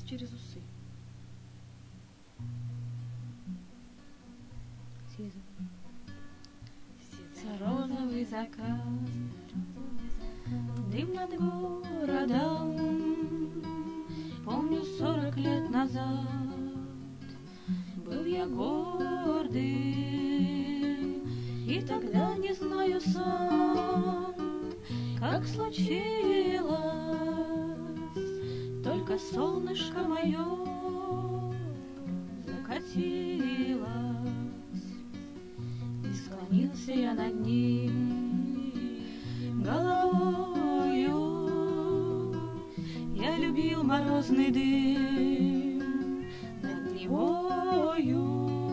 улыбался через усы. Розовый закат, дым над городом. Помню, 40 лет назад был я гордым, и тогда не знаю сам, как случилось, только солнышко мое закатилось. Склонился я над ним головою, я любил морозный дым над Невою.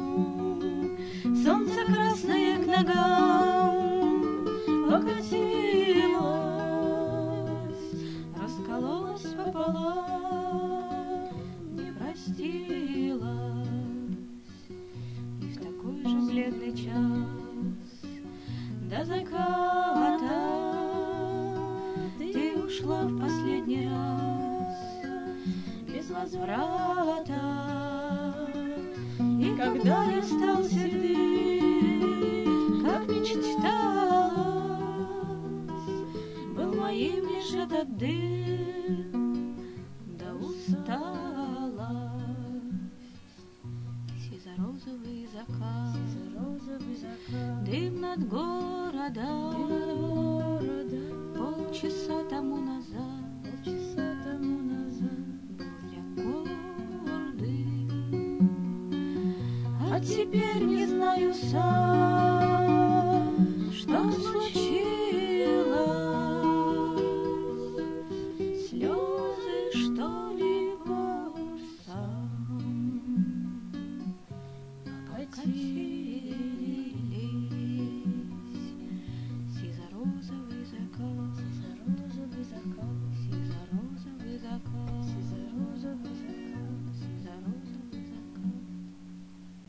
Солнце красное к ногам окатилось, раскололось пополам, не простилось. И в такой же бледный час до заката ты ушла в последний раз без возврата. И когда я стал седым, как мечталось, был моим лишь этот дым да усталость. Сизо-розовый закат, дым над городом. Полчаса тому назад был я гордым, а теперь не знаю сам,